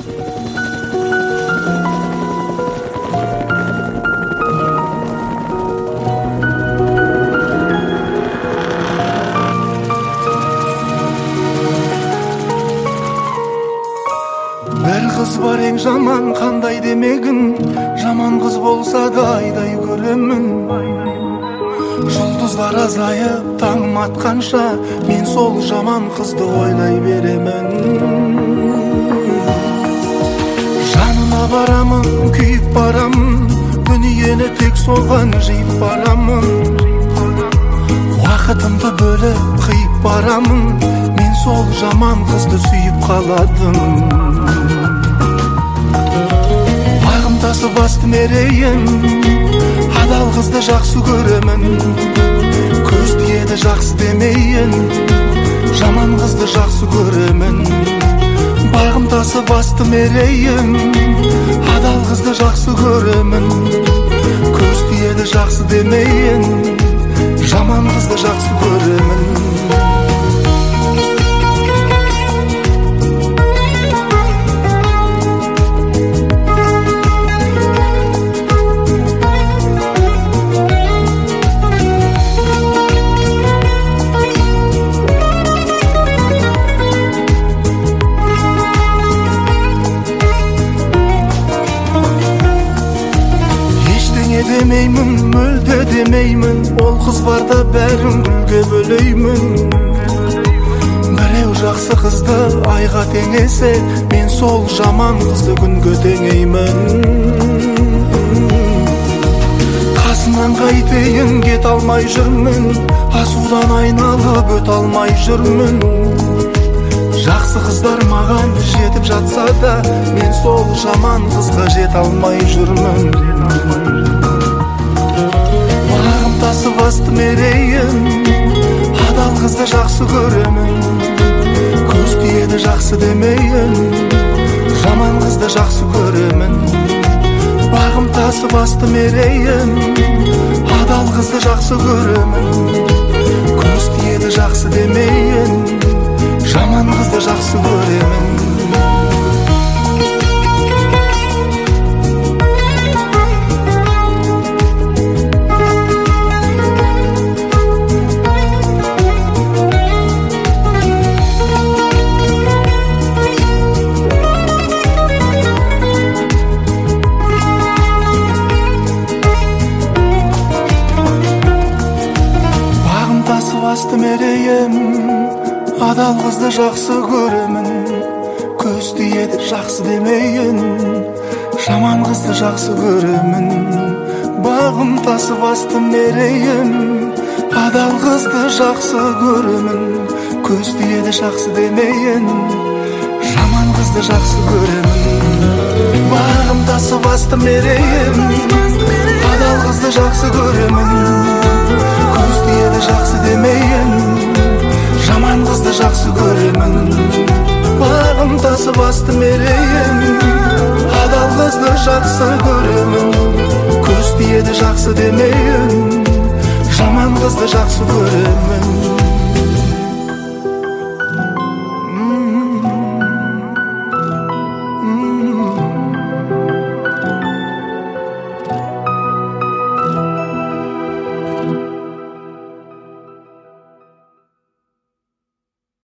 Бер кыз бар эң жаман, кандай демегин, жаман кыз болса да айдай көрөмүн. Жұлдыздар азайып таң атканша, мен сол жаман кызды ойлай беремін. Жанына барамын, күйіп барамын, дүниені тек соған жиып барамын. Уақытымды бөліп қиып барамын, мен сол жаман кызды сүйіп қаладым. Бағымдасы басты мерейім, адал қызды жақсы көремін. Көз тиеді жақсы демейін, жаман қызды жақсы көремін. Бағымдасы басты мерейім, адал қызды жақсы көремін. Көз тиеді жақсы демейін, жаман қызды жақсы көремін. Демеймін, мүлде демеймін, ол қыз барда бәрін гүлге бөлеймін. Біреу жақсы қызды айға теңесе, мен сол жаман қызды күнге теңеймін. Қасынан қайтейін, кет алмай жүрмін, асудан айналып өт алмай жүрмін. Жақсы қыздар маған жетіп жатса да, мен сол жаман қызға жет алмай жүрмін. Бағымдасы басты мерейім, адал қызды жақсы көремін. Көз тиеді жақсы демейін, жаман қызды жақсы көремін. Бағымдасы басты мерейім, адал қызды жақсы көремін. Көз тиеді жақсы демейін, жаман қызды жақсы көремін. Басты мерейім, адал қызды жақсы көремін. Көз тиеді жақсы демейін, жаман қызды жақсы көремін. Бағымдасы басты мерейім, адал қызды жақсы көремін. Көз тиеді жақсы демейін, жаман қызды жақсы көремін. Бағымдасы басты мерейім, адал қызды жақсы көремін. Көз тиеді жақсы демейін, жаман қызды жақсы көремін. Бағымдасы басты мерейім, адал қызды жақсы көремін. Көз тиеді жақсы демейін, жаман қызды жақсы көремін.